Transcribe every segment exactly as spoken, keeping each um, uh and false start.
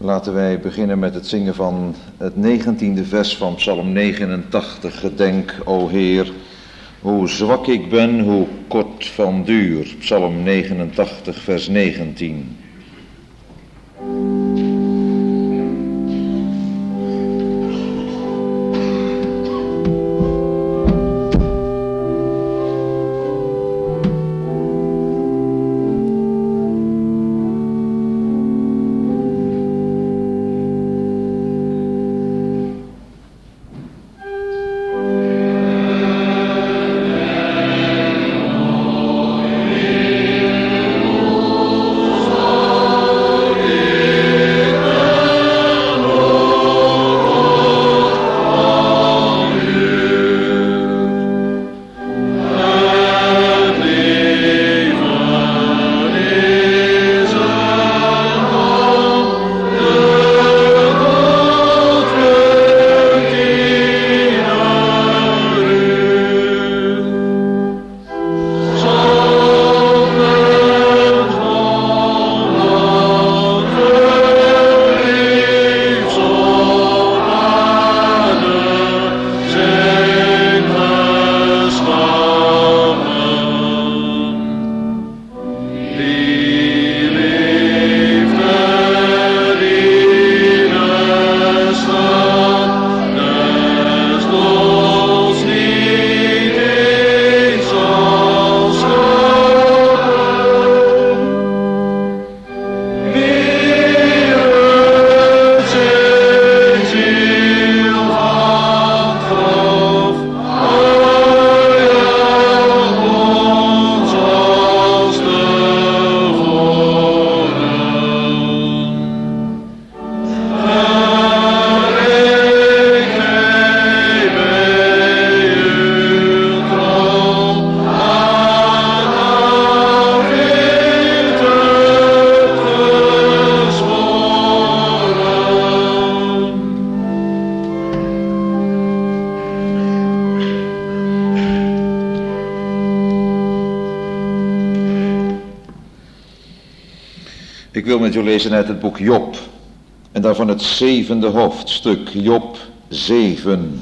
Laten wij beginnen met het zingen van het negentiende vers van Psalm negenentachtig. Gedenk, o Heer, hoe zwak ik ben, hoe kort van duur. Psalm negenentachtig, vers negentien. Ik wil met u lezen uit het boek Job. En daarvan het zevende hoofdstuk, Job zeven.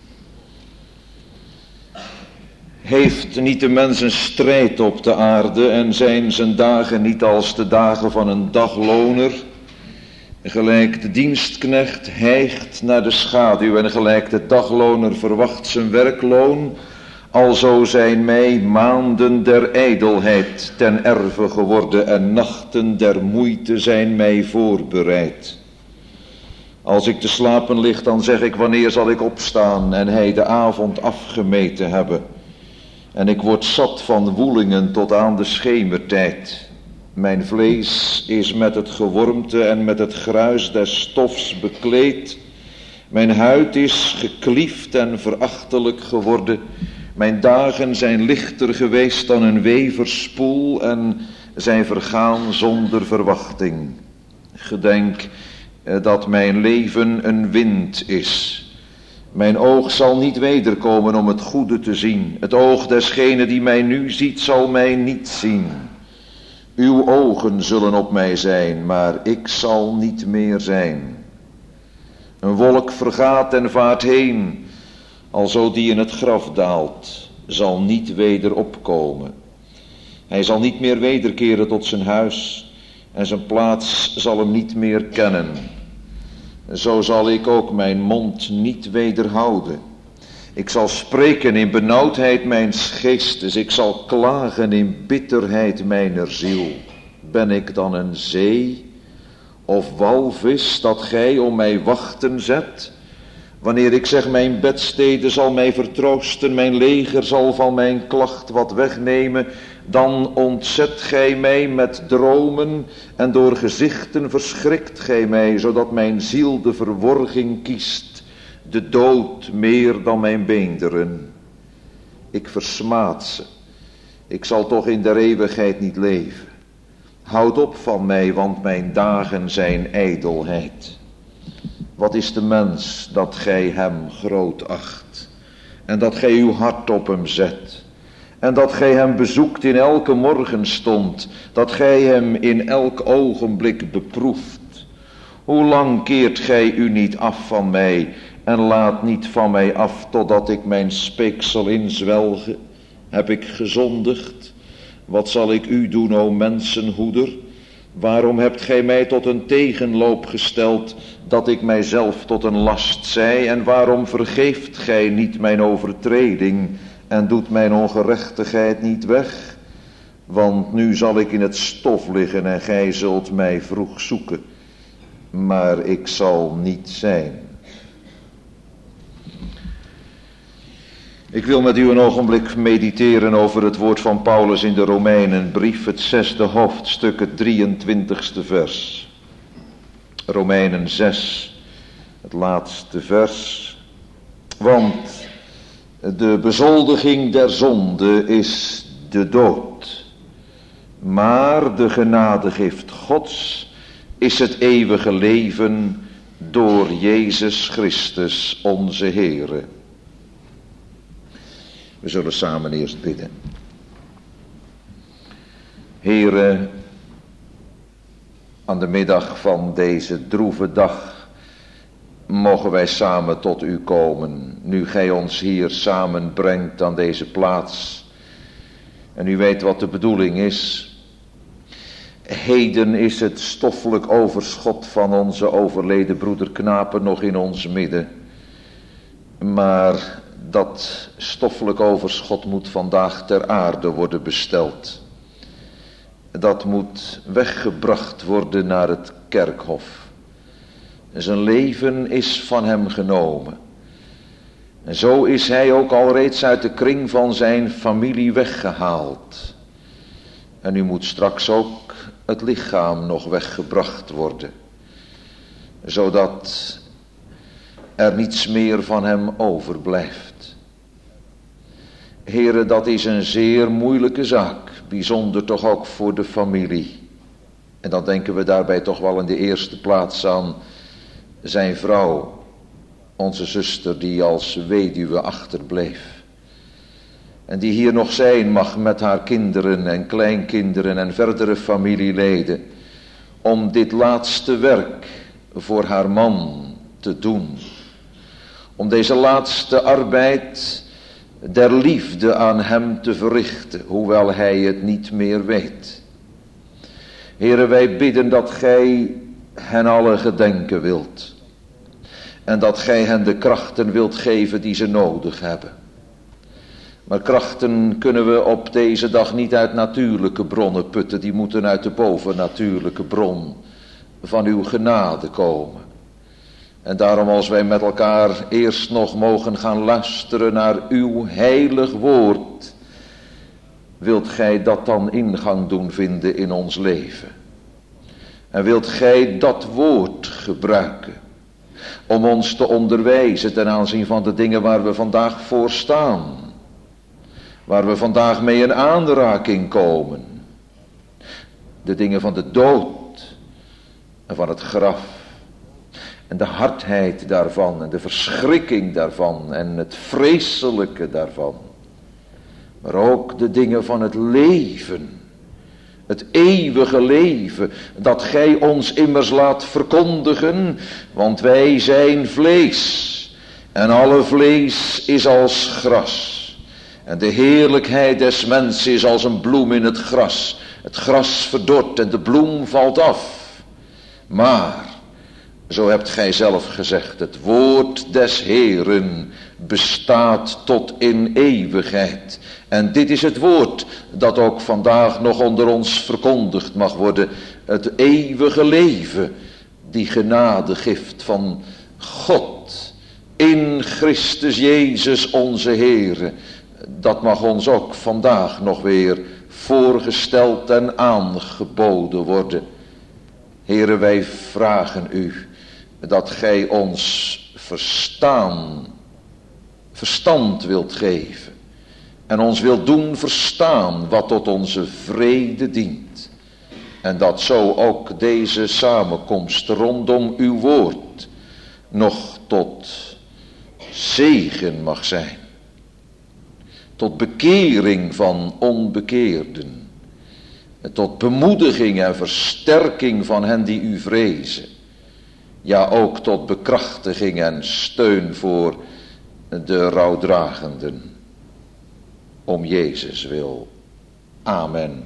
Heeft niet de mens een strijd op de aarde en zijn zijn dagen niet als de dagen van een dagloner? Gelijk de dienstknecht hijgt naar de schaduw en gelijk de dagloner verwacht zijn werkloon, alzo zijn mij maanden der ijdelheid ten erve geworden en nachten der moeite zijn mij voorbereid. Als ik te slapen lig, dan zeg ik, wanneer zal ik opstaan en hij de avond afgemeten hebben. En ik word zat van woelingen tot aan de schemertijd. Mijn vlees is met het gewormte en met het gruis des stofs bekleed. Mijn huid is gekliefd en verachtelijk geworden. Mijn dagen zijn lichter geweest dan een weversspoel en zijn vergaan zonder verwachting. Gedenk dat mijn leven een wind is. Mijn oog zal niet wederkomen om het goede te zien. Het oog desgene die mij nu ziet zal mij niet zien. Uw ogen zullen op mij zijn, maar ik zal niet meer zijn. Een wolk vergaat en vaart heen, alzo die in het graf daalt, zal niet weder opkomen. Hij zal niet meer wederkeren tot zijn huis en zijn plaats zal hem niet meer kennen. Zo zal ik ook mijn mond niet wederhouden. Ik zal spreken in benauwdheid mijns geestes, ik zal klagen in bitterheid mijner ziel. Ben ik dan een zee of walvis dat gij om mij wachten zet? Wanneer ik zeg mijn bedstede zal mij vertroosten, mijn leger zal van mijn klacht wat wegnemen, dan ontzet gij mij met dromen en door gezichten verschrikt gij mij, zodat mijn ziel de verworging kiest, de dood meer dan mijn beenderen. Ik versmaad ze, ik zal toch in der eeuwigheid niet leven. Houd op van mij, want mijn dagen zijn ijdelheid. Wat is de mens dat gij hem groot acht en dat gij uw hart op hem zet en dat gij hem bezoekt in elke morgenstond, dat gij hem in elk ogenblik beproeft. Hoe lang keert gij u niet af van mij en laat niet van mij af totdat ik mijn speeksel inzwelge? Heb ik gezondigd? Wat zal ik u doen, o mensenhoeder? Waarom hebt gij mij tot een tegenloop gesteld, dat ik mijzelf tot een last zij? En waarom vergeeft gij niet mijn overtreding en doet mijn ongerechtigheid niet weg? Want nu zal ik in het stof liggen en gij zult mij vroeg zoeken, maar ik zal niet zijn. Ik wil met u een ogenblik mediteren over het woord van Paulus in de Romeinenbrief, het zesde hoofdstuk, het drieëntwintigste vers. Romeinen zes, het laatste vers. Want de bezoldiging der zonde is de dood, maar de genadegift Gods is het eeuwige leven door Jezus Christus onze Heere. We zullen samen eerst bidden. Heere, aan de middag van deze droeve dag mogen wij samen tot u komen, nu gij ons hier samen brengt aan deze plaats. En u weet wat de bedoeling is. Heden is het stoffelijk overschot van onze overleden broeder Knapen nog in ons midden. Maar dat stoffelijk overschot moet vandaag ter aarde worden besteld. Dat moet weggebracht worden naar het kerkhof. Zijn leven is van hem genomen. En zo is hij ook al reeds uit de kring van zijn familie weggehaald. En nu moet straks ook het lichaam nog weggebracht worden, zodat er niets meer van hem overblijft. Heere, dat is een zeer moeilijke zaak, bijzonder toch ook voor de familie. En dan denken we daarbij toch wel in de eerste plaats aan zijn vrouw, onze zuster die als weduwe achterbleef. En die hier nog zijn mag met haar kinderen en kleinkinderen en verdere familieleden, om dit laatste werk voor haar man te doen. Om deze laatste arbeid der liefde aan hem te verrichten, hoewel hij het niet meer weet. Heere, wij bidden dat gij hen alle gedenken wilt. En dat gij hen de krachten wilt geven die ze nodig hebben. Maar krachten kunnen we op deze dag niet uit natuurlijke bronnen putten. Die moeten uit de bovennatuurlijke bron van uw genade komen. En daarom als wij met elkaar eerst nog mogen gaan luisteren naar uw heilig woord, wilt gij dat dan ingang doen vinden in ons leven. En wilt gij dat woord gebruiken om ons te onderwijzen ten aanzien van de dingen waar we vandaag voor staan. Waar we vandaag mee in aanraking komen. De dingen van de dood en van het graf. En de hardheid daarvan en de verschrikking daarvan en het vreselijke daarvan. Maar ook de dingen van het leven. Het eeuwige leven dat gij ons immers laat verkondigen. Want wij zijn vlees. En alle vlees is als gras. En de heerlijkheid des mensen is als een bloem in het gras. Het gras verdort en de bloem valt af. Maar, zo hebt gij zelf gezegd, het woord des Heeren bestaat tot in eeuwigheid. En dit is het woord dat ook vandaag nog onder ons verkondigd mag worden. Het eeuwige leven, die genadegift van God in Christus Jezus onze Heere. Dat mag ons ook vandaag nog weer voorgesteld en aangeboden worden. Heere, wij vragen u dat gij ons verstaan, verstand wilt geven. En ons wilt doen verstaan wat tot onze vrede dient. En dat zo ook deze samenkomst rondom uw woord nog tot zegen mag zijn. Tot bekering van onbekeerden. Tot bemoediging en versterking van hen die u vrezen. Ja, ook tot bekrachtiging en steun voor de rouwdragenden. Om Jezus wil. Amen.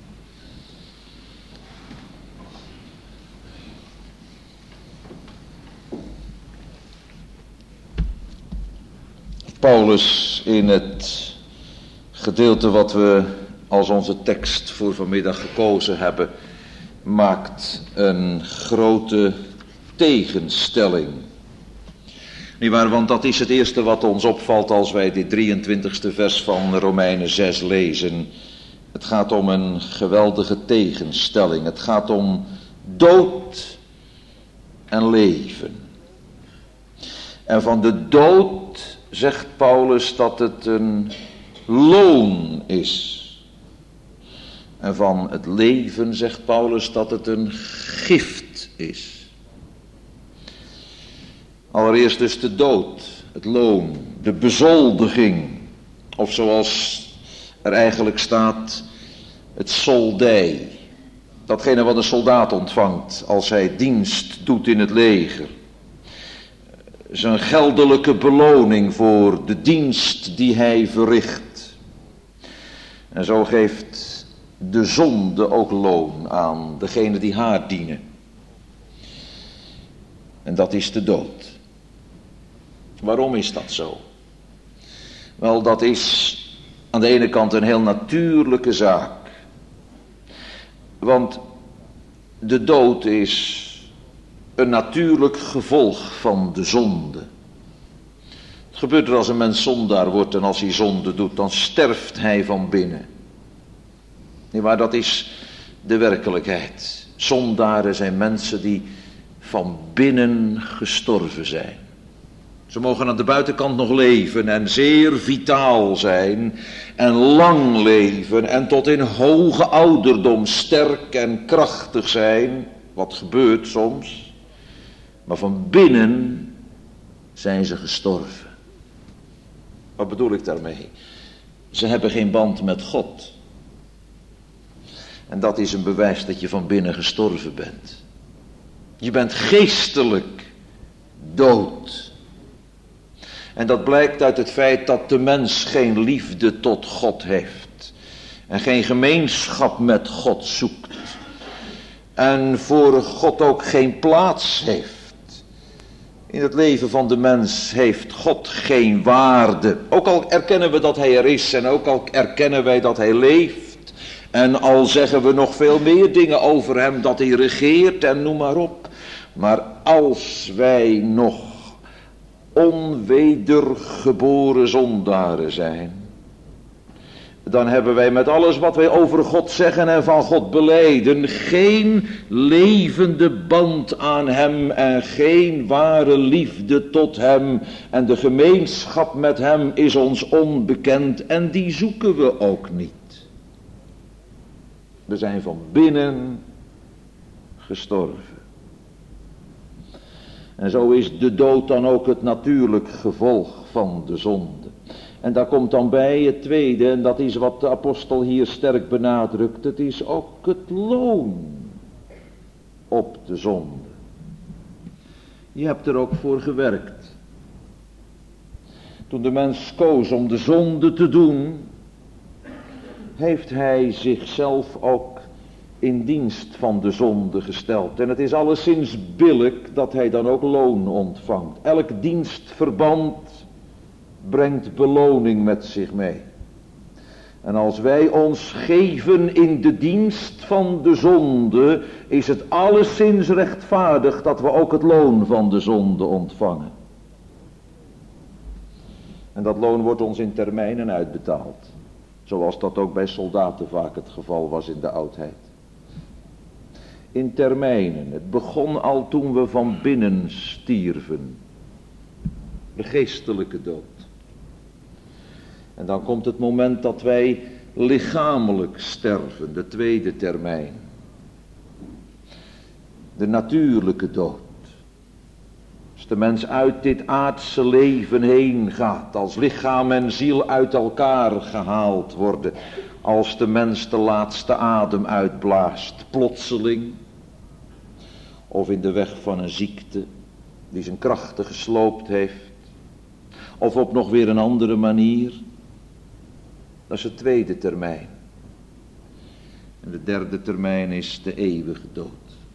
Paulus in het gedeelte wat we als onze tekst voor vanmiddag gekozen hebben, maakt een grote tegenstelling. Nietwaar, want dat is het eerste wat ons opvalt als wij dit drieëntwintigste vers van Romeinen zes lezen. Het gaat om een geweldige tegenstelling. Het gaat om dood en leven. En van de dood zegt Paulus dat het een loon is. En van het leven zegt Paulus dat het een gift is. Allereerst dus de dood, het loon, de bezoldiging. Of zoals er eigenlijk staat, het soldij. Datgene wat een soldaat ontvangt als hij dienst doet in het leger. Zijn geldelijke beloning voor de dienst die hij verricht. En zo geeft de zonde ook loon aan degene die haar dienen. En dat is de dood. Waarom is dat zo? Wel, dat is aan de ene kant een heel natuurlijke zaak. Want de dood is een natuurlijk gevolg van de zonde. Het gebeurt er als een mens zondaar wordt en als hij zonde doet, dan sterft hij van binnen. Nee, maar dat is de werkelijkheid. Zondaren zijn mensen die van binnen gestorven zijn. Ze mogen aan de buitenkant nog leven en zeer vitaal zijn en lang leven en tot in hoge ouderdom sterk en krachtig zijn, wat gebeurt soms, maar van binnen zijn ze gestorven. Wat bedoel ik daarmee? Ze hebben geen band met God. En dat is een bewijs dat je van binnen gestorven bent. Je bent geestelijk dood. En dat blijkt uit het feit dat de mens geen liefde tot God heeft. En geen gemeenschap met God zoekt. En voor God ook geen plaats heeft. In het leven van de mens heeft God geen waarde. Ook al erkennen we dat hij er is en ook al erkennen wij dat hij leeft. En al zeggen we nog veel meer dingen over hem, dat hij regeert en noem maar op. Maar als wij nog onwedergeboren zondaren zijn, dan hebben wij met alles wat wij over God zeggen en van God belijden geen levende band aan hem en geen ware liefde tot hem. En de gemeenschap met hem is ons onbekend en die zoeken we ook niet. We zijn van binnen gestorven. En zo is de dood dan ook het natuurlijk gevolg van de zonde. En daar komt dan bij het tweede, en dat is wat de apostel hier sterk benadrukt. Het is ook het loon op de zonde. Je hebt er ook voor gewerkt. Toen de mens koos om de zonde te doen, heeft hij zichzelf ook in dienst van de zonde gesteld. En het is alleszins billijk dat hij dan ook loon ontvangt. Elk dienstverband brengt beloning met zich mee. En als wij ons geven in de dienst van de zonde, is het alleszins rechtvaardig dat we ook het loon van de zonde ontvangen. En dat loon wordt ons in termijnen uitbetaald. Zoals dat ook bij soldaten vaak het geval was in de oudheid. In termijnen. Het begon al toen we van binnen stierven. De geestelijke dood. En dan komt het moment dat wij lichamelijk sterven. De tweede termijn. De natuurlijke dood. Als de mens uit dit aardse leven heen gaat. Als lichaam en ziel uit elkaar gehaald worden. Als de mens de laatste adem uitblaast. Plotseling. of in de weg van een ziekte die zijn krachten gesloopt heeft, of op nog weer een andere manier. Dat is het tweede termijn. En de derde termijn is de eeuwige dood.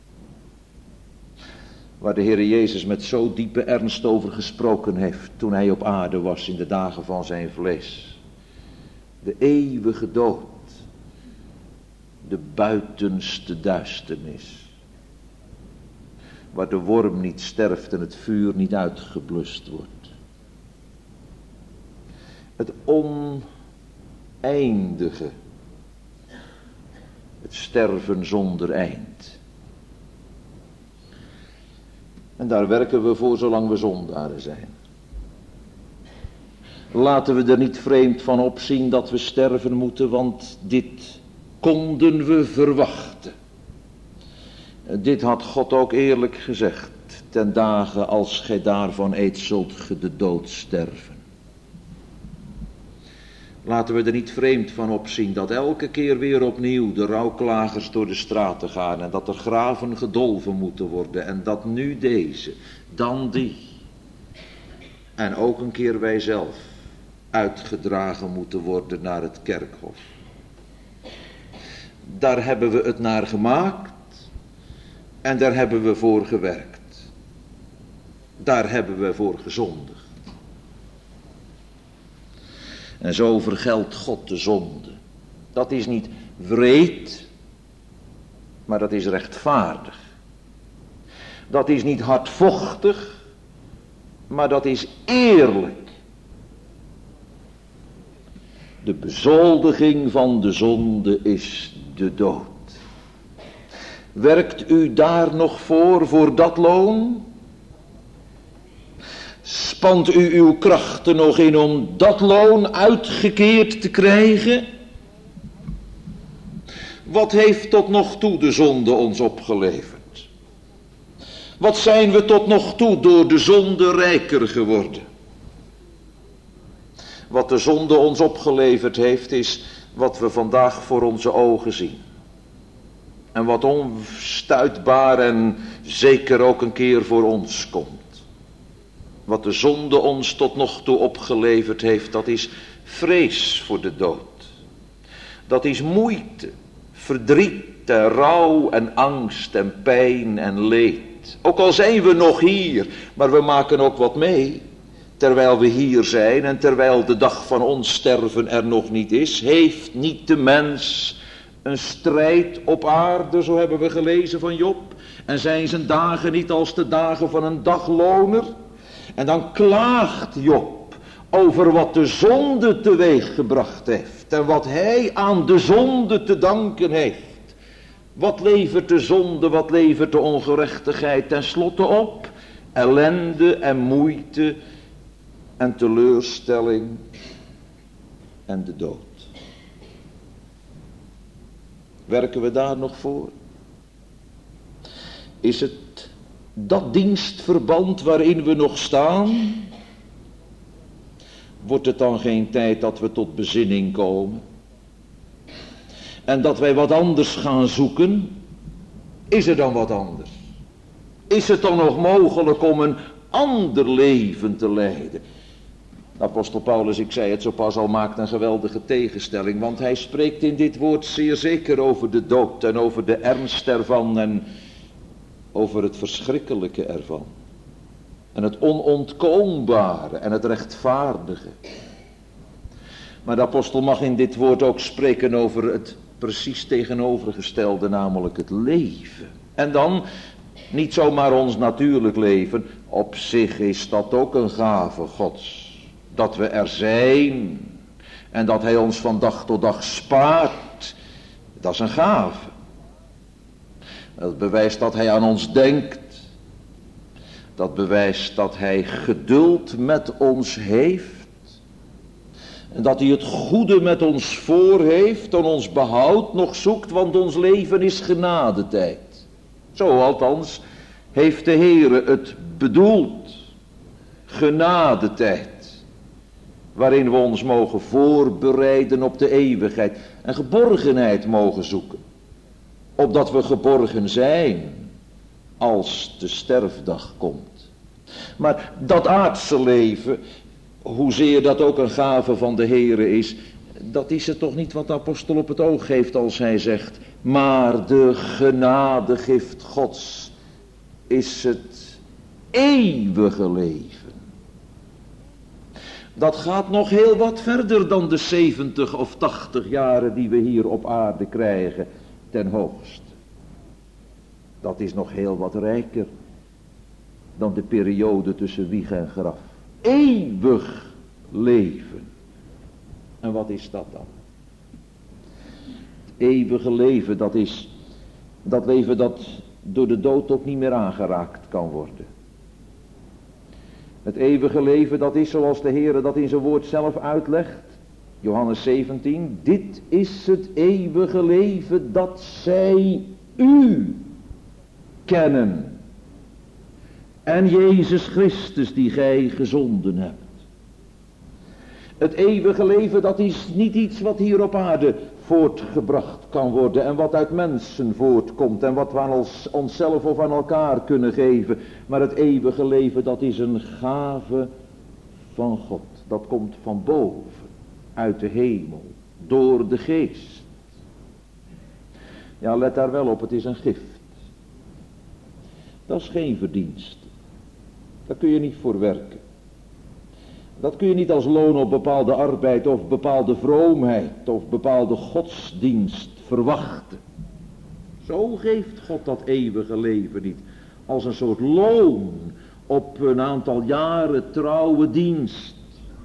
Waar de Heer Jezus met zo diepe ernst over gesproken heeft toen hij op aarde was in de dagen van zijn vlees. De eeuwige dood. De buitenste duisternis. Waar de worm niet sterft en het vuur niet uitgeblust wordt. Het oneindige. Het sterven zonder eind. En daar werken we voor zolang we zondaren zijn. Laten we er niet vreemd van opzien dat we sterven moeten, want dit konden we verwachten. Dit had God ook eerlijk gezegd. Ten dagen als gij daarvan eet, zult ge de dood sterven. Laten we er niet vreemd van opzien dat elke keer weer opnieuw de rouwklagers door de straten gaan en dat er graven gedolven moeten worden en dat nu deze, dan die en ook een keer wij zelf uitgedragen moeten worden naar het kerkhof. Daar hebben we het naar gemaakt en daar hebben we voor gewerkt. Daar hebben we voor gezondigd. En zo vergeldt God de zonde. Dat is niet wreed, maar dat is rechtvaardig. Dat is niet hardvochtig, maar dat is eerlijk. De bezoldiging van de zonde is de dood. Werkt u daar nog voor, voor dat loon? Spant u uw krachten nog in om dat loon uitgekeerd te krijgen? Wat heeft tot nog toe de zonde ons opgeleverd? Wat zijn we tot nog toe door de zonde rijker geworden? Wat de zonde ons opgeleverd heeft is wat we vandaag voor onze ogen zien. En wat onstuitbaar en zeker ook een keer voor ons komt. Wat de zonde ons tot nog toe opgeleverd heeft, dat is vrees voor de dood. Dat is moeite, verdriet en rouw en angst en pijn en leed. Ook al zijn we nog hier, maar we maken ook wat mee. Terwijl we hier zijn en terwijl de dag van ons sterven er nog niet is, heeft niet de mens een strijd op aarde, zo hebben we gelezen van Job. En zijn zijn dagen niet als de dagen van een dagloner? En dan klaagt Job over wat de zonde teweeg gebracht heeft. En wat hij aan de zonde te danken heeft. Wat levert de zonde, wat levert de ongerechtigheid ten slotte op? Ellende en moeite en teleurstelling en de dood. Werken we daar nog voor? Is het dat dienstverband waarin we nog staan? Wordt het dan geen tijd dat we tot bezinning komen? En dat wij wat anders gaan zoeken? Is er dan wat anders? Is het dan nog mogelijk om een ander leven te leiden? Apostel Paulus, ik zei het zo pas al, maakt een geweldige tegenstelling. Want hij spreekt in dit woord zeer zeker over de dood en over de ernst ervan en over het verschrikkelijke ervan. En het onontkoombare en het rechtvaardige. Maar de apostel mag in dit woord ook spreken over het precies tegenovergestelde, namelijk het leven. En dan niet zomaar ons natuurlijk leven. Op zich is dat ook een gave Gods. Dat we er zijn en dat hij ons van dag tot dag spaart. Dat is een gave. Dat bewijst dat hij aan ons denkt. Dat bewijst dat hij geduld met ons heeft. En dat hij het goede met ons voor heeft en ons behoud nog zoekt, want ons leven is genadetijd. Zo althans heeft de Heere het bedoeld. Genadetijd. Waarin we ons mogen voorbereiden op de eeuwigheid. En geborgenheid mogen zoeken. Opdat we geborgen zijn. als de sterfdag komt. Maar dat aardse leven, hoezeer dat ook een gave van de Heere is, dat is het toch niet wat de apostel op het oog heeft als hij zegt, maar de genadegift Gods is het eeuwige leven. Dat gaat nog heel wat verder dan de zeventig of tachtig jaren die we hier op aarde krijgen ten hoogste. Dat is nog heel wat rijker dan de periode tussen wieg en graf. Eeuwig leven. En wat is dat dan? Het eeuwige leven, dat is dat leven dat door de dood ook niet meer aangeraakt kan worden. Het eeuwige leven, dat is zoals de Heere dat in zijn woord zelf uitlegt. Johannes zeventien. Dit is het eeuwige leven, dat zij u kennen. En Jezus Christus die gij gezonden hebt. Het eeuwige leven, dat is niet iets wat hier op aarde voortgebracht kan worden en wat uit mensen voortkomt en wat we aan onszelf of aan elkaar kunnen geven. Maar het eeuwige leven, dat is een gave van God. Dat komt van boven, uit de hemel, door de geest. Ja, let daar wel op, het is een gift. Dat is geen verdienst. Daar kun je niet voor werken. Dat kun je niet als loon op bepaalde arbeid of bepaalde vroomheid of bepaalde godsdienst verwachten. Zo geeft God dat eeuwige leven niet. Als een soort loon op een aantal jaren trouwe dienst.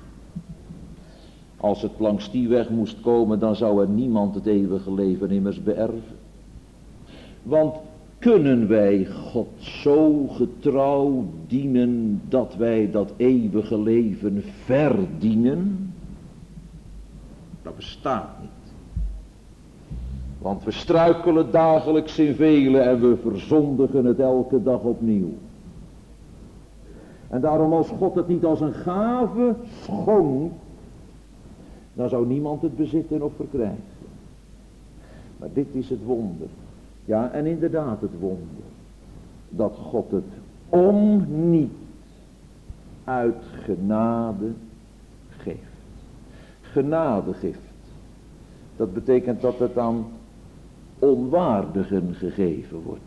Als het langs die weg moest komen, dan zou er niemand het eeuwige leven immers beërven. Want kunnen wij God zo getrouw dienen dat wij dat eeuwige leven verdienen? Dat bestaat niet. Want we struikelen dagelijks in vele en we verzondigen het elke dag opnieuw. En daarom als God het niet als een gave schonk, dan zou niemand het bezitten of verkrijgen. Maar dit is het wonder. Ja, en inderdaad het wonder. Dat God het om niet uit genade geeft. Genadegift. Dat betekent dat het aan onwaardigen gegeven wordt.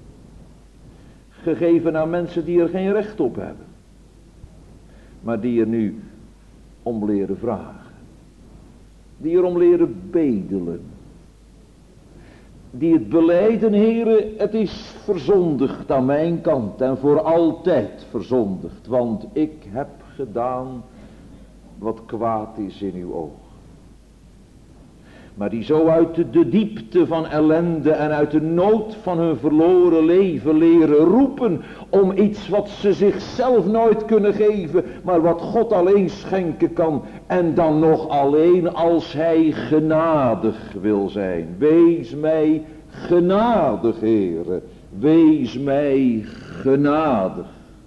Gegeven aan mensen die er geen recht op hebben. Maar die er nu om leren vragen. Die er om leren bedelen. Die het belijden, Heere, het is verzondigd aan mijn kant en voor altijd verzondigd. Want ik heb gedaan wat kwaad is in uw oog. Maar die zo uit de, de diepte van ellende en uit de nood van hun verloren leven leren roepen om iets wat ze zichzelf nooit kunnen geven, maar wat God alleen schenken kan. En dan nog alleen als hij genadig wil zijn. Wees mij genadig, Heere. Wees mij genadig.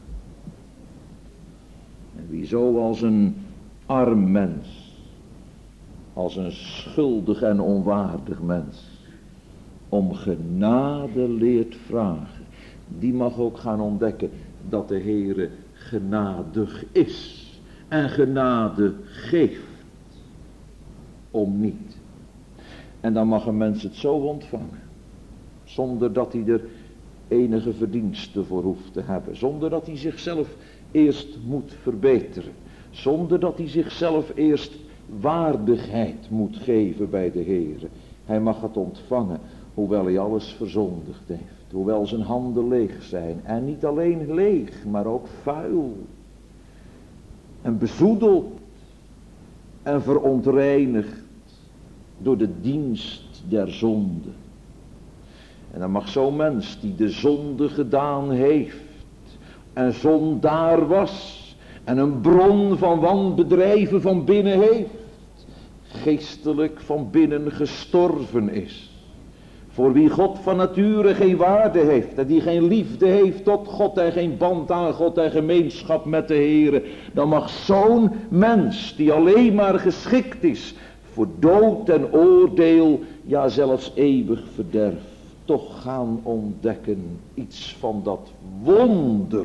En wie zo als een arm mens, als een schuldig en onwaardig mens, om genade leert vragen, die mag ook gaan ontdekken dat de Heere genadig is en genade geeft om niet. En dan mag een mens het zo ontvangen, zonder dat hij er enige verdienste voor hoeft te hebben, zonder dat hij zichzelf eerst moet verbeteren, zonder dat hij zichzelf eerst waardigheid moet geven bij de Heere. Hij mag het ontvangen, hoewel hij alles verzondigd heeft, hoewel zijn handen leeg zijn, en niet alleen leeg, maar ook vuil en bezoedeld en verontreinigd door de dienst der zonde. En dan mag zo'n mens die de zonde gedaan heeft en zondaar was en een bron van wanbedrijven van binnen heeft, geestelijk van binnen gestorven is, voor wie God van nature geen waarde heeft en die geen liefde heeft tot God en geen band aan God en gemeenschap met de Heere, dan mag zo'n mens die alleen maar geschikt is voor dood en oordeel, ja zelfs eeuwig verderf, toch gaan ontdekken iets van dat wonder.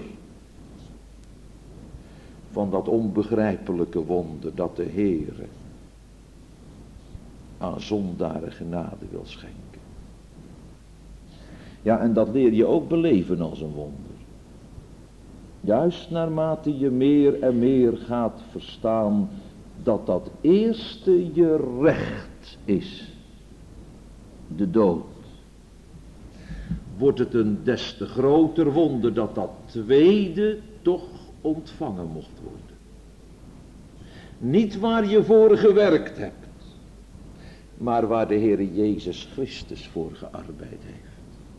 Van dat onbegrijpelijke wonder dat de Heere aan zondaren genade wil schenken. Ja, en dat leer je ook beleven als een wonder. Juist naarmate je meer en meer gaat verstaan dat dat eerste je recht is. De dood. Wordt het een des te groter wonder dat dat tweede toch ontvangen mocht worden. Niet waar je voor gewerkt hebt, maar waar de Heere Jezus Christus voor gearbeid heeft.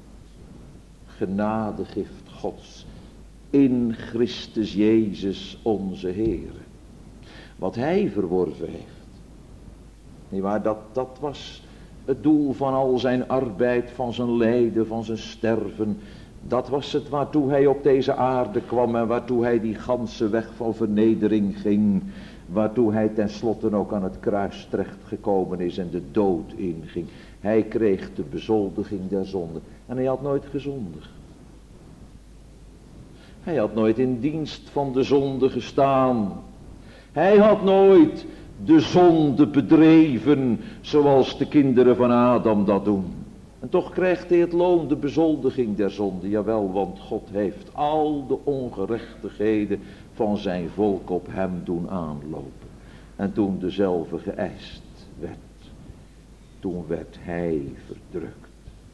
Genadegift Gods in Christus Jezus onze Heere. Wat Hij verworven heeft. Nietwaar, dat, dat was het doel van al zijn arbeid, van zijn lijden, van zijn sterven. Dat was het waartoe Hij op deze aarde kwam en waartoe Hij die ganse weg van vernedering ging. Waartoe Hij tenslotte ook aan het kruis terecht gekomen is en de dood inging. Hij kreeg de bezoldiging der zonde. En hij had nooit gezondigd. Hij had nooit in dienst van de zonde gestaan. Hij had nooit de zonde bedreven zoals de kinderen van Adam dat doen. En toch krijgt hij het loon, de bezoldiging der zonde. Jawel, want God heeft al de ongerechtigheden van zijn volk op hem doen aanlopen. En toen dezelfde geëist werd, toen werd hij verdrukt.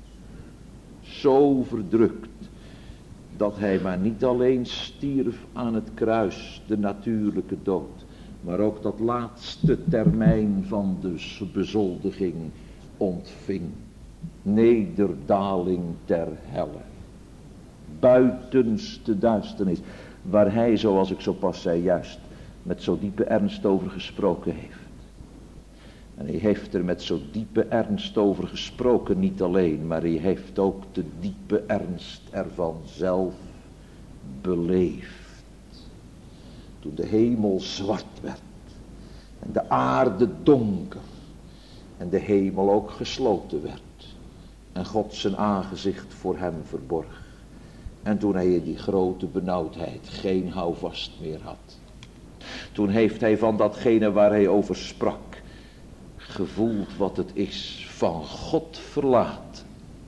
Zo verdrukt, dat hij maar niet alleen stierf aan het kruis, de natuurlijke dood, maar ook dat laatste termijn van de bezoldiging ontving. Nederdaling ter helle. Buitenste duisternis, waar hij, zoals ik zo pas zei, juist met zo diepe ernst over gesproken heeft. En hij heeft er met zo diepe ernst over gesproken, niet alleen, maar hij heeft ook de diepe ernst ervan zelf beleefd. Toen de hemel zwart werd en de aarde donker en de hemel ook gesloten werd en God zijn aangezicht voor hem verborg. En toen hij in die grote benauwdheid geen houvast meer had. Toen heeft hij van datgene waar hij over sprak gevoeld wat het is van God verlaten.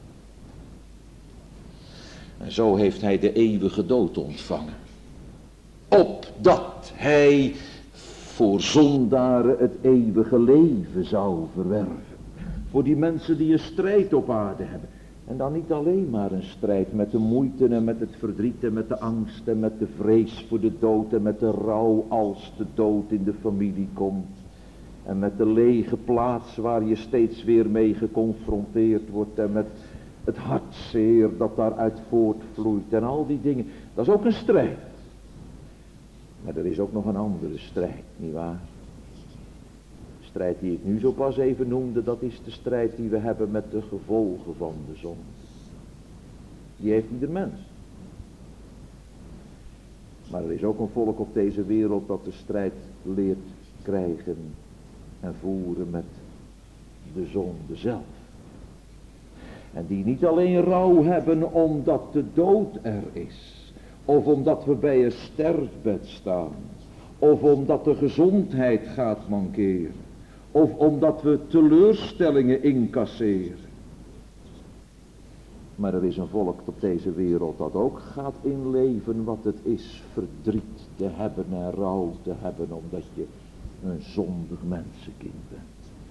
En zo heeft hij de eeuwige dood ontvangen. Opdat hij voor zondaren het eeuwige leven zou verwerven. Voor die mensen die een strijd op aarde hebben. En dan niet alleen maar een strijd met de moeite en met het verdriet en met de angst en met de vrees voor de dood en met de rouw als de dood in de familie komt. En met de lege plaats waar je steeds weer mee geconfronteerd wordt en met het hartzeer dat daaruit voortvloeit en al die dingen. Dat is ook een strijd. Maar er is ook nog een andere strijd, nietwaar? De strijd die ik nu zo pas even noemde, dat is de strijd die we hebben met de gevolgen van de zonde. Die heeft ieder mens. Maar er is ook een volk op deze wereld dat de strijd leert krijgen en voeren met de zonde zelf. En die niet alleen rouw hebben omdat de dood er is, of omdat we bij een sterfbed staan, of omdat de gezondheid gaat mankeren, of omdat we teleurstellingen incasseren. Maar er is een volk op deze wereld dat ook gaat inleven wat het is verdriet te hebben en rouw te hebben omdat je een zondig mensenkind bent.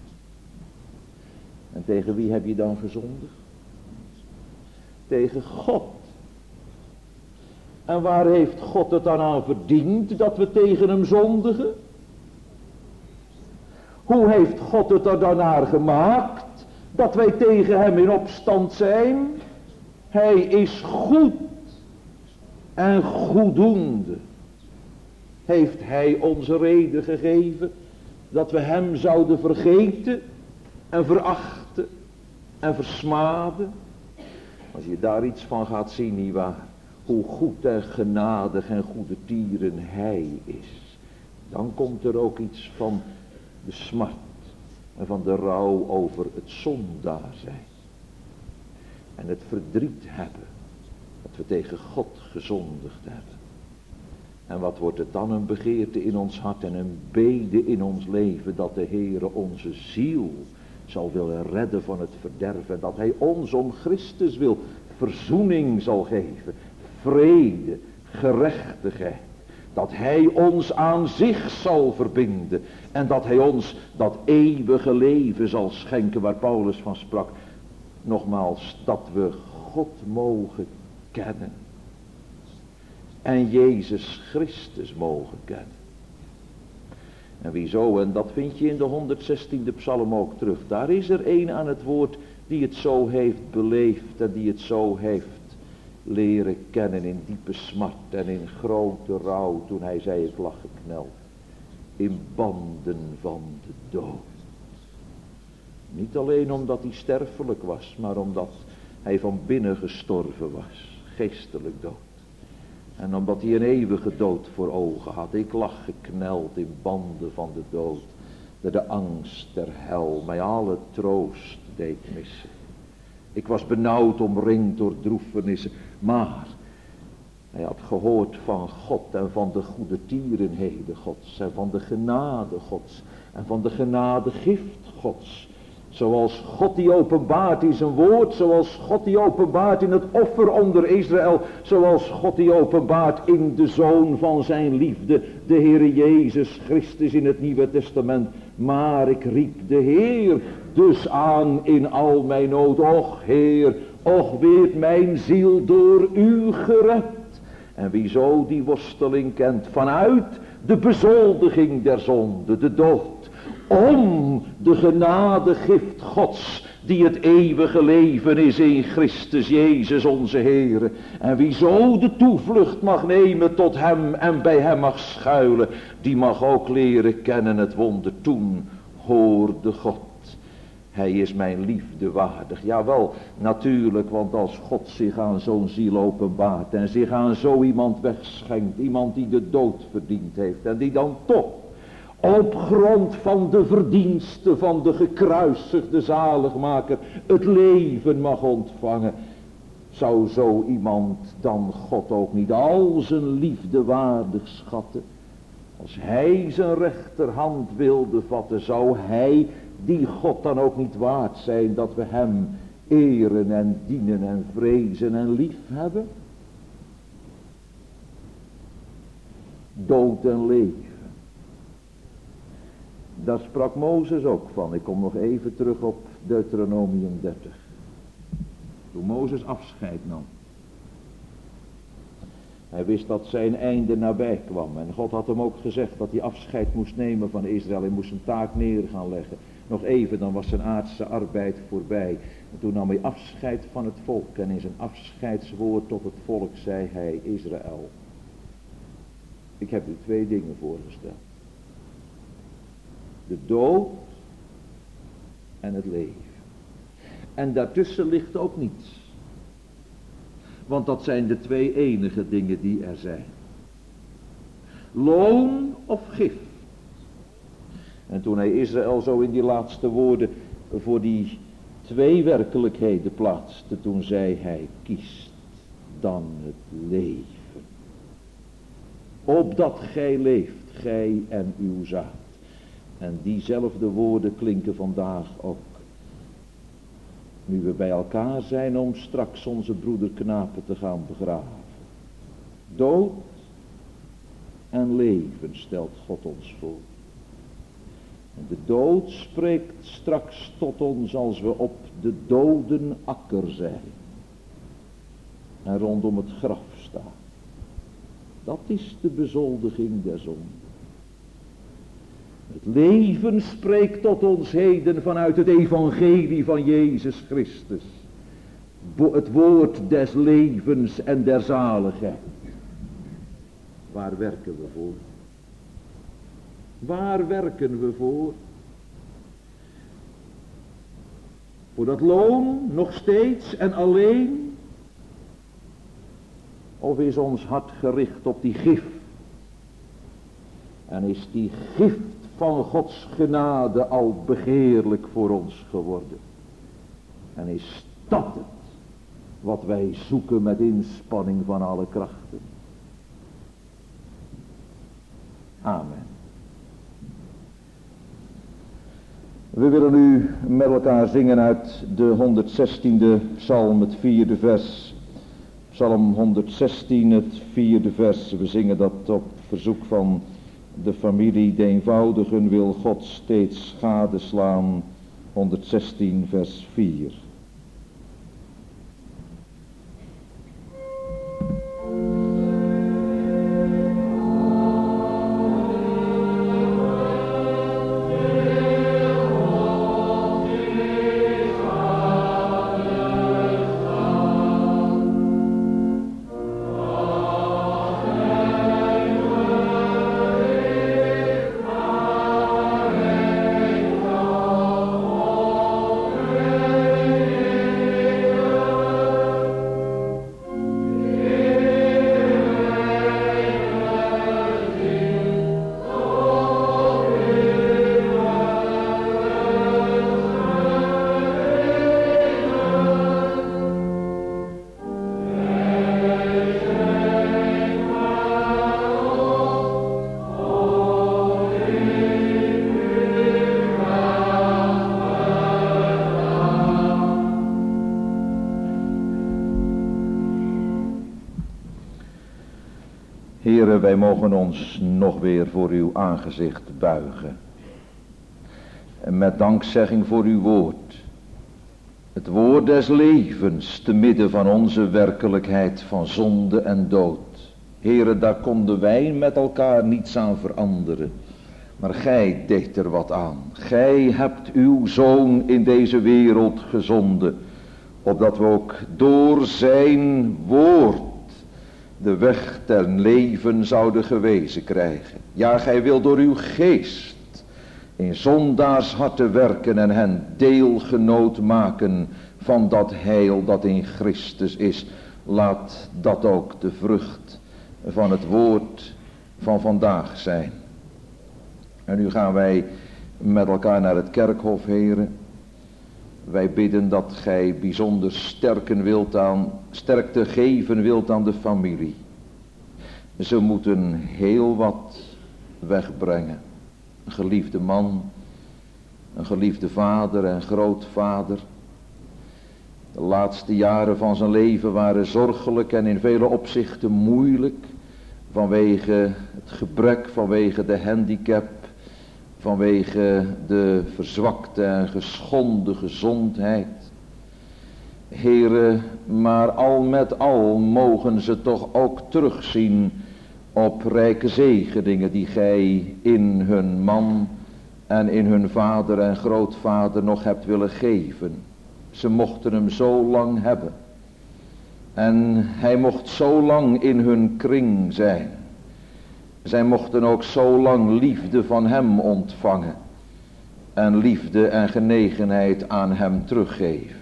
En tegen wie heb je dan gezondigd? Tegen God. En waar heeft God het dan aan verdiend dat we tegen hem zondigen? Hoe heeft God het er dan naar gemaakt dat wij tegen hem in opstand zijn? Hij is goed en goeddoende. Heeft hij onze reden gegeven dat we hem zouden vergeten en verachten en versmaden? Als je daar iets van gaat zien, nietwaar, hoe goed en genadig en goede tieren hij is, dan komt er ook iets van de smart en van de rouw over het zondaar zijn. En en het verdriet hebben dat we tegen God gezondigd hebben. En wat wordt het dan? Een begeerte in ons hart en een bede in ons leven dat de Heere onze ziel zal willen redden van het verderven. Dat Hij ons om Christus wil verzoening zal geven, vrede, gerechtigheid. Dat Hij ons aan zich zal verbinden en dat Hij ons dat eeuwige leven zal schenken waar Paulus van sprak. Nogmaals, dat we God mogen kennen. En Jezus Christus mogen kennen. En wieso? En dat vind je in de honderdzestiende psalm ook terug. Daar is er een aan het woord die het zo heeft beleefd en die het zo heeft leren kennen in diepe smart en in grote rouw toen hij zei ik lag gekneld in banden van de dood. Niet alleen omdat hij sterfelijk was, maar omdat hij van binnen gestorven was, geestelijk dood. En omdat hij een eeuwige dood voor ogen had. Ik lag gekneld in banden van de dood. Dat de angst der hel mij alle troost deed missen. Ik was benauwd omringd door droefenissen. Maar hij had gehoord van God en van de goede tierenheden Gods. En van de genade Gods. En van de genade gift Gods. Zoals God die openbaart in zijn woord, zoals God die openbaart in het offer onder Israël, zoals God die openbaart in de Zoon van zijn liefde, de Heere Jezus Christus in het Nieuwe Testament. Maar ik riep de Heer dus aan in al mijn nood. Och Heer, och weert mijn ziel door u gered. En wie zo die worsteling kent vanuit de bezoldiging der zonde, de dood. Om de genadegift Gods, die het eeuwige leven is in Christus Jezus onze Heere. En wie zo de toevlucht mag nemen tot hem en bij hem mag schuilen, die mag ook leren kennen het wonder toen hoorde God. Hij is mijn liefde waardig. Jawel, natuurlijk, want als God zich aan zo'n ziel openbaart en zich aan zo iemand wegschenkt, iemand die de dood verdiend heeft en die dan toch op grond van de verdiensten van de gekruisigde zaligmaker het leven mag ontvangen. Zou zo iemand dan God ook niet al zijn liefde waardig schatten? Als hij zijn rechterhand wilde vatten, zou hij die God dan ook niet waard zijn dat we hem eren en dienen en vrezen en lief hebben? Dood en leven. Daar sprak Mozes ook van. Ik kom nog even terug op Deuteronomium dertig. Toen Mozes afscheid nam. Hij wist dat zijn einde nabij kwam. En God had hem ook gezegd dat hij afscheid moest nemen van Israël. Hij moest zijn taak neer gaan leggen. Nog even, dan was zijn aardse arbeid voorbij. En toen nam hij afscheid van het volk. En in zijn afscheidswoord tot het volk zei hij: Israël, ik heb u twee dingen voorgesteld. De dood en het leven. En daartussen ligt ook niets. Want dat zijn de twee enige dingen die er zijn. Loon of gif. En toen hij Israël zo in die laatste woorden voor die twee werkelijkheden plaatste, toen zei hij: kiest dan het leven. Opdat gij leeft, gij en uw zaad. En diezelfde woorden klinken vandaag ook. Nu we bij elkaar zijn om straks onze broederknapen te gaan begraven. Dood en leven stelt God ons voor. En de dood spreekt straks tot ons als we op de dodenakker zijn. En rondom het graf staan. Dat is de bezoldiging der zonde. Het leven spreekt tot ons heden vanuit het evangelie van Jezus Christus. Het woord des levens en der zaligheid. Waar werken we voor? Waar werken we voor? Voor dat loon nog steeds en alleen? Of is ons hart gericht op die gif? En is die gift van Gods genade al begeerlijk voor ons geworden? En is dat het wat wij zoeken met inspanning van alle krachten. Amen. We willen nu met elkaar zingen uit de honderdzestiende psalm, het vierde vers. Psalm honderdzestien, het vierde vers. We zingen dat op verzoek van de familie. De eenvoudigen wil God steeds gadeslaan. honderdzestien vers vier. Heere, wij mogen ons nog weer voor uw aangezicht buigen. En met dankzegging voor uw woord. Het woord des levens te midden van onze werkelijkheid van zonde en dood. Heere, daar konden wij met elkaar niets aan veranderen. Maar gij deed er wat aan. Gij hebt uw zoon in deze wereld gezonden. Opdat we ook door zijn woord de weg ten leven zouden gewezen krijgen. Ja, gij wilt door uw geest in zondaars harten werken en hen deelgenoot maken van dat heil dat in Christus is. Laat dat ook de vrucht van het woord van vandaag zijn. En nu gaan wij met elkaar naar het kerkhof, heren. Wij bidden dat gij bijzonder sterken wilt aan, sterkte geven wilt aan de familie. Ze moeten heel wat wegbrengen. Een geliefde man, een geliefde vader en grootvader. De laatste jaren van zijn leven waren zorgelijk en in vele opzichten moeilijk. Vanwege het gebrek, vanwege de handicap. Vanwege de verzwakte en geschonden gezondheid. Heere, maar al met al mogen ze toch ook terugzien op rijke zegeningen die gij in hun man en in hun vader en grootvader nog hebt willen geven. Ze mochten hem zo lang hebben. En hij mocht zo lang in hun kring zijn. Zij mochten ook zo lang liefde van hem ontvangen. En liefde en genegenheid aan hem teruggeven.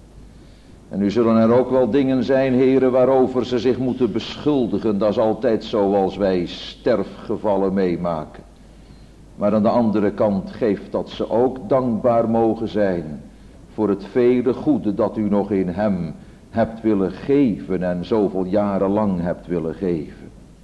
En nu zullen er ook wel dingen zijn, heren, waarover ze zich moeten beschuldigen. Dat is altijd zo als wij sterfgevallen meemaken. Maar aan de andere kant geeft dat ze ook dankbaar mogen zijn voor het vele goede dat u nog in hem hebt willen geven en zoveel jaren lang hebt willen geven.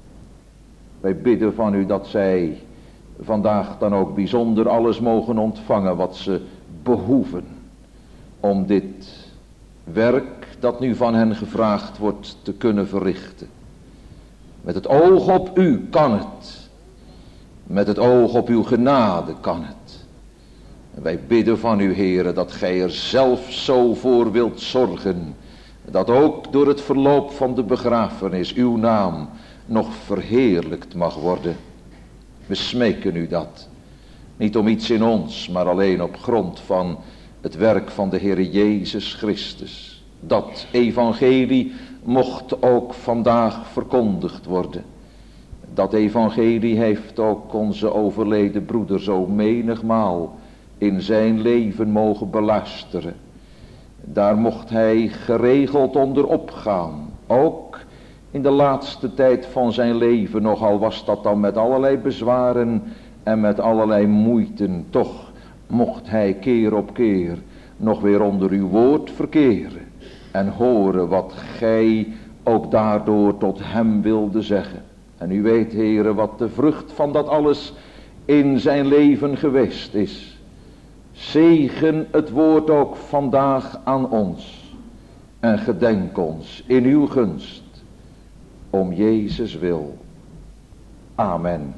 Wij bidden van u dat zij vandaag dan ook bijzonder alles mogen ontvangen wat ze behoeven om dit werk dat nu van hen gevraagd wordt te kunnen verrichten. Met het oog op u kan het. Met het oog op uw genade kan het. En wij bidden van u, Heere, dat gij er zelf zo voor wilt zorgen, dat ook door het verloop van de begrafenis uw naam nog verheerlijkt mag worden. We smeken u dat. Niet om iets in ons, maar alleen op grond van het werk van de Heere Jezus Christus. Dat evangelie mocht ook vandaag verkondigd worden. Dat evangelie heeft ook onze overleden broeder zo menigmaal in zijn leven mogen beluisteren. Daar mocht hij geregeld onder opgaan. Ook in de laatste tijd van zijn leven, nogal was dat dan met allerlei bezwaren en met allerlei moeiten. Toch mocht hij keer op keer nog weer onder uw woord verkeren. en horen wat gij ook daardoor tot hem wilde zeggen. En u weet, Heere, wat de vrucht van dat alles in zijn leven geweest is. Zegen het woord ook vandaag aan ons. En gedenk ons in uw gunst. Om Jezus wil. Amen.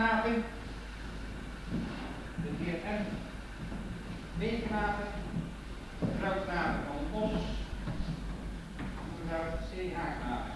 Knapen, de heer M. B. Knapen, mevrouw Knapen van den Bos, mevrouw C. H. Knapen.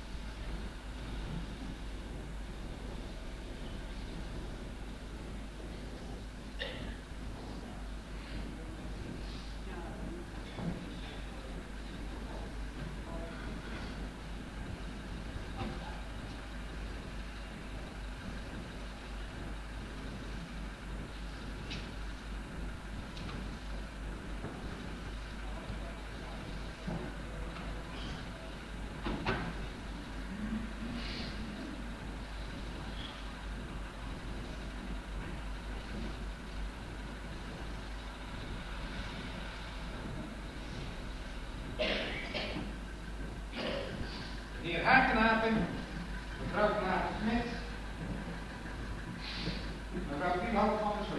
De heer Haarknapen, mevrouw Knapen-Smit, mevrouw Drielhout van der Schut.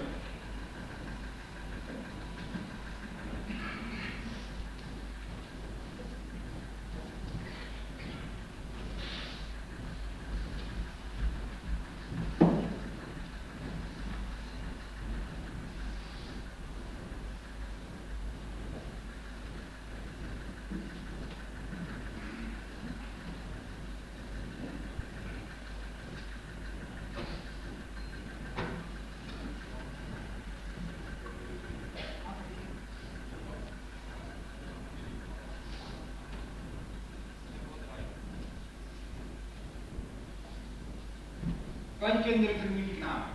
Kleinkinderen, familie Knapen.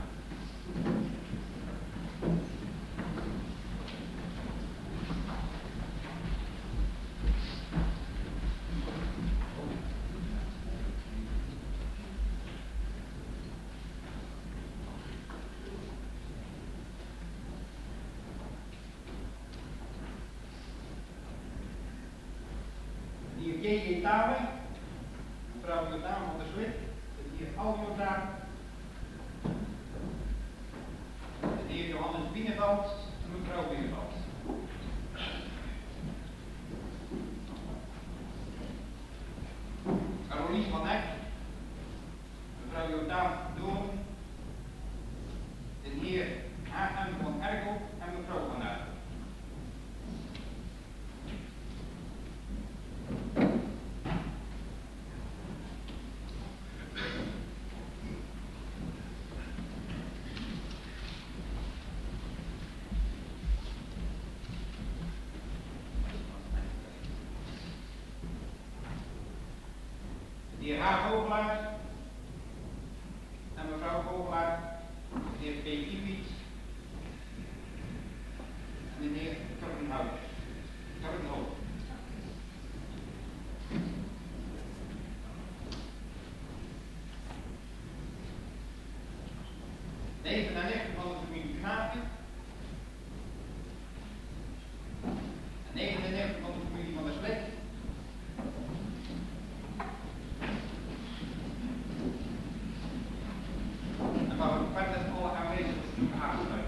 De heer J J Tawe, mevrouw Jordaan van der Zwit, de heer Al Jordaan, de heer Johannes Bieneveld en mevrouw Bieneveld. Carolies van Eck, mevrouw Jordaan Doorn, de heer H M van Erkel en mevrouw van Erkel. De heer H. Vogelaar en mevrouw Vogelaar, de heer P. Kiepiet en de heer Torrenhout. Torrenhout. Neven en nichten van de familie Knapen en neven en nichten van de familie van der Slet. En mag ik verder alle aanwezigen aansluiten.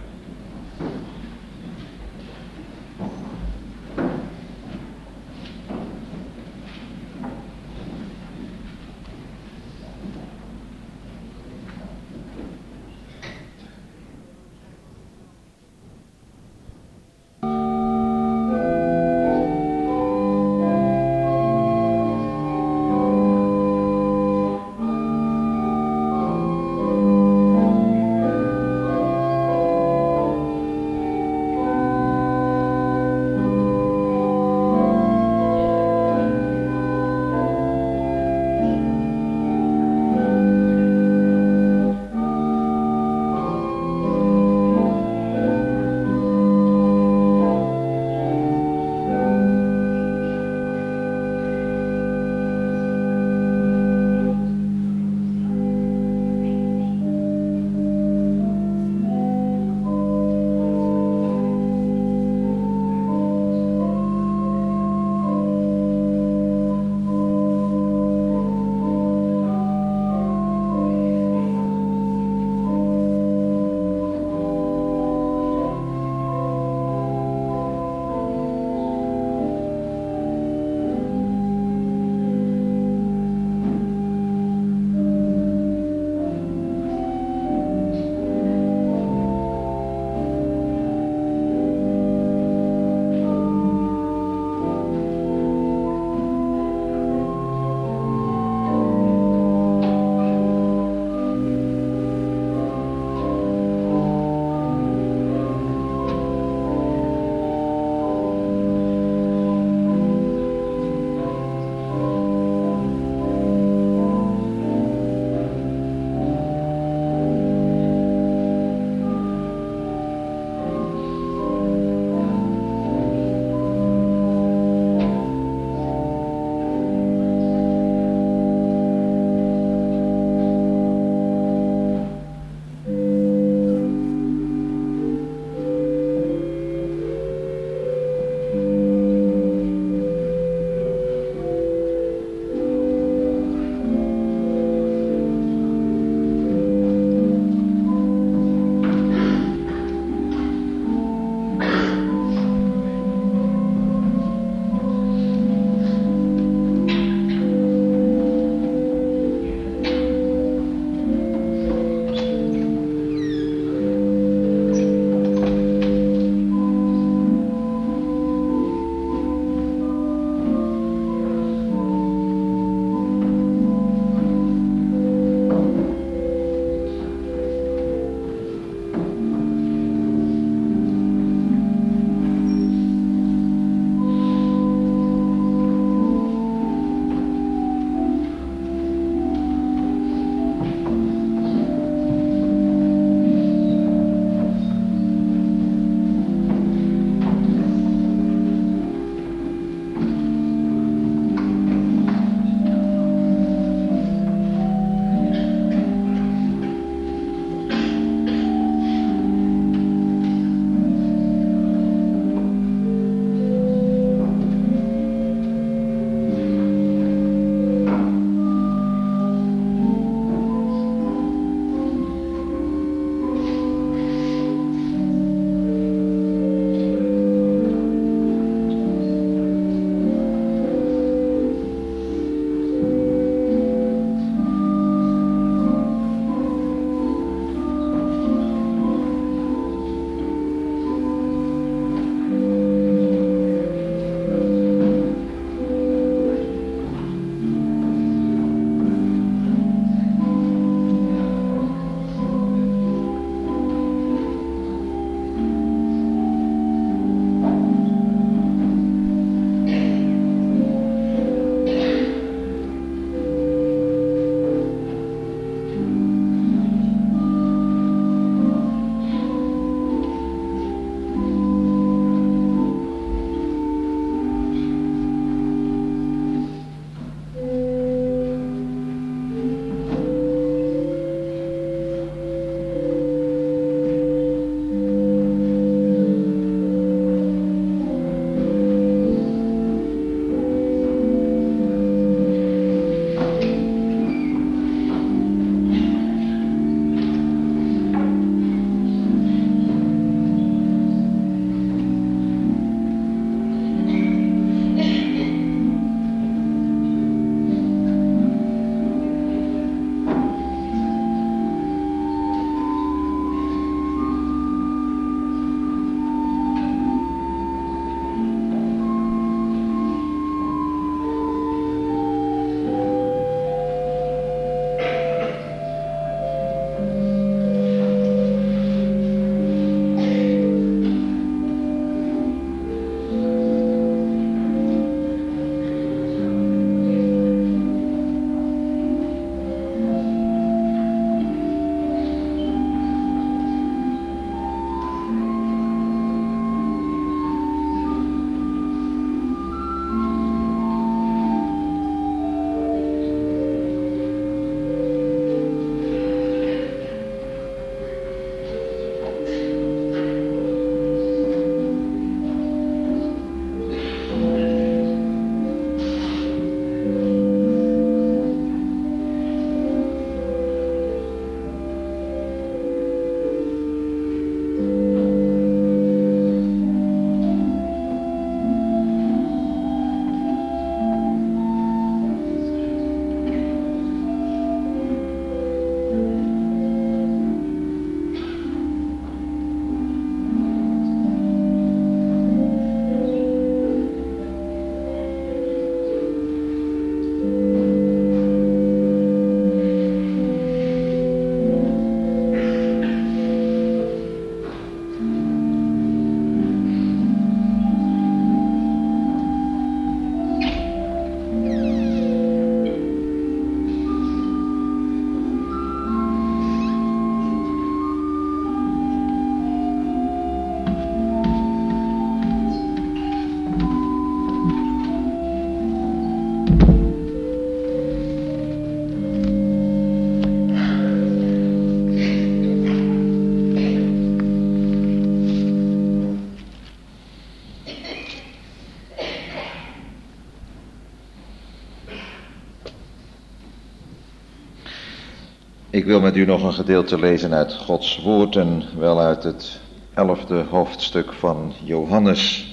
Ik wil met u nog een gedeelte lezen uit Gods woord en wel uit het elfde hoofdstuk van Johannes.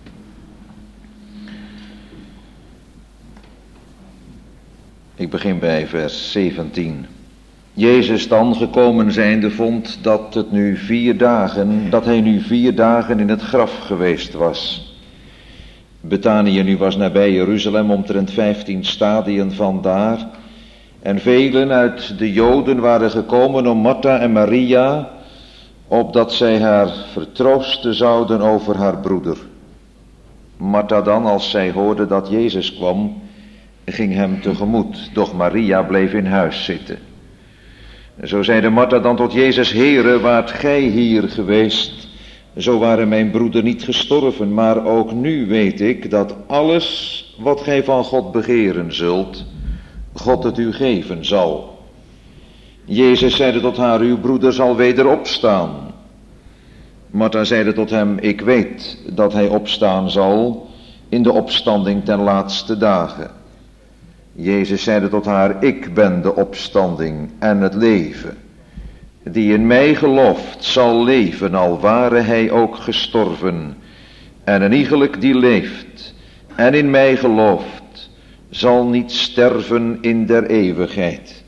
Ik begin bij vers zeventien. Jezus dan gekomen zijnde vond dat het nu vier dagen, dat hij nu vier dagen in het graf geweest was. Betanië nu was nabij Jeruzalem, omtrent vijftien stadien vandaar. En velen uit de Joden waren gekomen om Martha en Maria, opdat zij haar vertroosten zouden over haar broeder. Martha dan, als zij hoorde dat Jezus kwam, ging hem tegemoet, doch Maria bleef in huis zitten. Zo zeide Martha dan tot Jezus: Heere, waart gij hier geweest, zo waren mijn broeder niet gestorven, maar ook nu weet ik dat alles wat gij van God begeren zult, God het u geven zal. Jezus zeide tot haar: uw broeder zal weder opstaan. Martha zeide tot hem: ik weet dat hij opstaan zal in de opstanding ten laatste dagen. Jezus zeide tot haar: ik ben de opstanding en het leven. Die in mij gelooft zal leven, al ware hij ook gestorven. En een iegelijk die leeft en in mij gelooft, zal niet sterven in der eeuwigheid.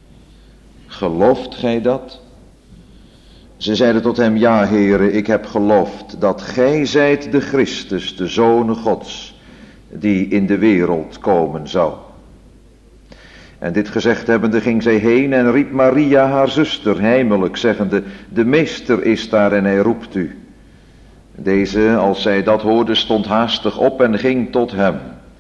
Gelooft gij dat? Ze zeiden tot hem: ja, Heere, ik heb geloofd dat gij zijt de Christus, de Zoon Gods, die in de wereld komen zou. En dit gezegd hebbende ging zij heen en riep Maria haar zuster heimelijk, zeggende: de meester is daar en hij roept u. Deze, als zij dat hoorde, stond haastig op en ging tot hem.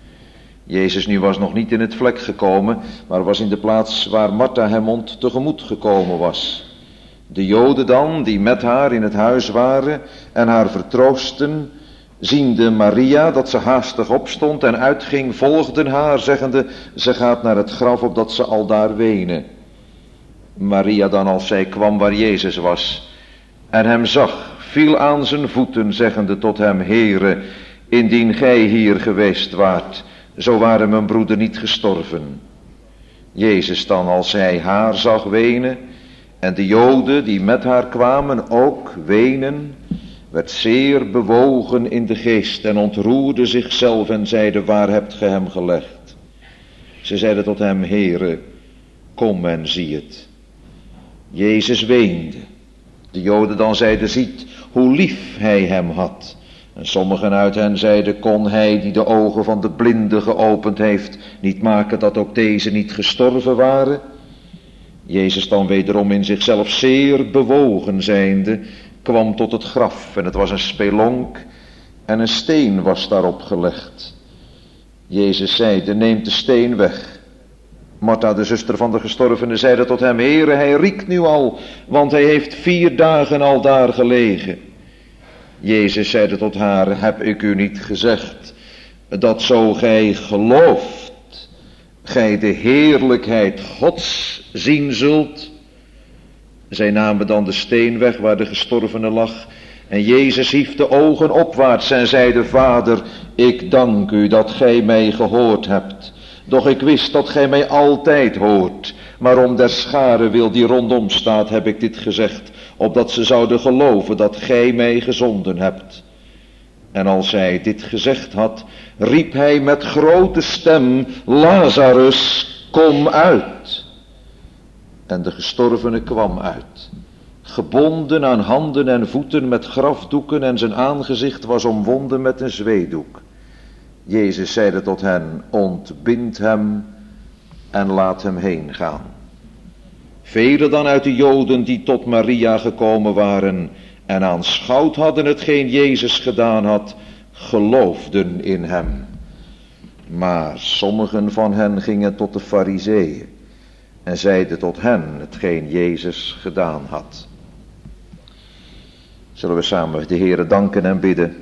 Jezus nu was nog niet in het vlek gekomen, maar was in de plaats waar Martha hem tegemoet gekomen was. De Joden dan, die met haar in het huis waren en haar vertroosten, ziende Maria dat ze haastig opstond en uitging, volgden haar, zeggende: ze gaat naar het graf, opdat ze aldaar wenen. Maria dan, als zij kwam waar Jezus was en hem zag, viel aan zijn voeten, zeggende tot hem: Heere, indien gij hier geweest waart, zo waren mijn broeder niet gestorven. Jezus dan, als hij haar zag wenen, en de Joden die met haar kwamen ook wenen, werd zeer bewogen in de geest en ontroerde zichzelf en zeide: waar hebt ge hem gelegd? Ze zeiden tot hem: Heere, kom en zie het. Jezus weende. De Joden dan zeiden: ziet hoe lief hij hem had. En sommigen uit hen zeiden: kon hij die de ogen van de blinden geopend heeft niet maken dat ook deze niet gestorven waren? Jezus dan, wederom in zichzelf zeer bewogen zijnde, kwam tot het graf, en het was een spelonk en een steen was daarop gelegd. Jezus zeide: neemt de steen weg. Martha, de zuster van de gestorvene, zeide tot hem: Heere, hij riekt nu al, want hij heeft vier dagen al daar gelegen. Jezus zeide tot haar: heb ik u niet gezegd, dat zo gij gelooft, gij de heerlijkheid Gods zien zult? Zij namen dan de steen weg waar de gestorvene lag. En Jezus hief de ogen opwaarts en zeide: Vader, ik dank u dat gij mij gehoord hebt. Doch ik wist dat gij mij altijd hoort. Maar om der schare wil die rondom staat, heb ik dit gezegd, opdat ze zouden geloven dat gij mij gezonden hebt. En als hij dit gezegd had, riep hij met grote stem: Lazarus, kom uit. En de gestorvene kwam uit, gebonden aan handen en voeten met grafdoeken, en zijn aangezicht was omwonden met een zweedoek. Jezus zeide tot hen: ontbind hem en laat hem heen gaan. Velen dan uit de Joden die tot Maria gekomen waren en aanschouwd hadden hetgeen Jezus gedaan had, geloofden in hem. Maar sommigen van hen gingen tot de Farizeeën en zeiden tot hen hetgeen Jezus gedaan had. Zullen we samen de Heere danken en bidden.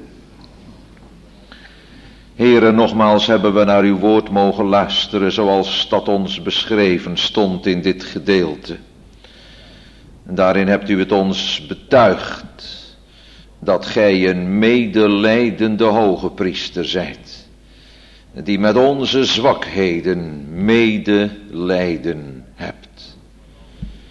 Heere, nogmaals hebben we naar uw woord mogen luisteren, zoals dat ons beschreven stond in dit gedeelte. En daarin hebt u het ons betuigd, dat gij een medelijdende hoge priester zijt, die met onze zwakheden medelijden hebt.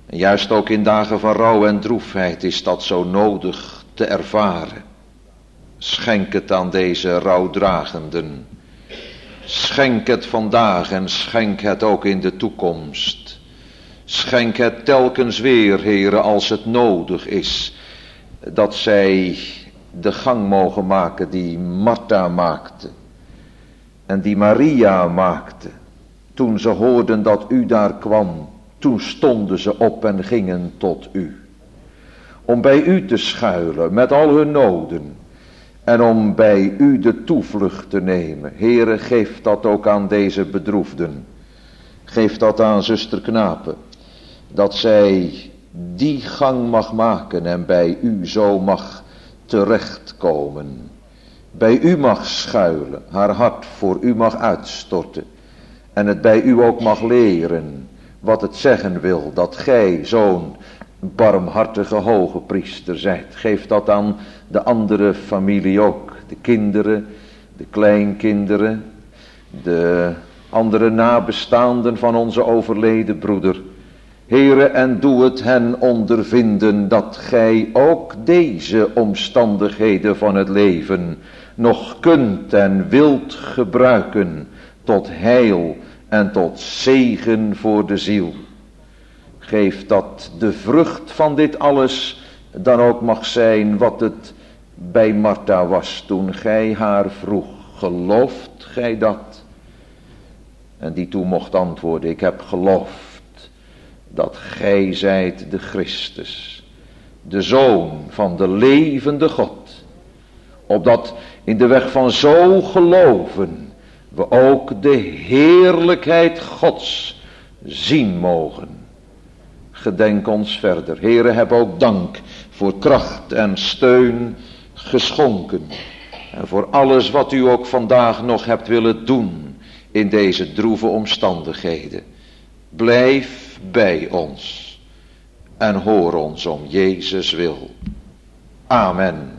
En juist ook in dagen van rouw en droefheid is dat zo nodig te ervaren. Schenk het aan deze rouwdragenden. Schenk het vandaag en schenk het ook in de toekomst. Schenk het telkens weer, Heere, als het nodig is, dat zij de gang mogen maken die Martha maakte en die Maria maakte. Toen ze hoorden dat u daar kwam, toen stonden ze op en gingen tot u. Om bij u te schuilen met al hun noden en om bij u de toevlucht te nemen. Heere, geef dat ook aan deze bedroefden. Geef dat aan zuster Knapen. Dat zij die gang mag maken en bij u zo mag terechtkomen. Bij u mag schuilen, haar hart voor u mag uitstorten. En het bij u ook mag leren wat het zeggen wil dat gij zo'n barmhartige hoge priester zijt. Geef dat aan de andere familie ook. De kinderen, de kleinkinderen, de andere nabestaanden van onze overleden broeder. Heere, en doe het hen ondervinden dat gij ook deze omstandigheden van het leven nog kunt en wilt gebruiken tot heil en tot zegen voor de ziel. Geef dat de vrucht van dit alles dan ook mag zijn wat het bij Martha was toen gij haar vroeg. Gelooft gij dat? En die toen mocht antwoorden, ik heb geloofd dat gij zijt de Christus, de Zoon van de levende God. Opdat in de weg van zo geloven we ook de heerlijkheid Gods zien mogen. Gedenk ons verder. Heere, heb ook dank voor kracht en steun geschonken. En voor alles wat u ook vandaag nog hebt willen doen in deze droeve omstandigheden. Blijf bij ons en hoor ons om Jezus wil. Amen.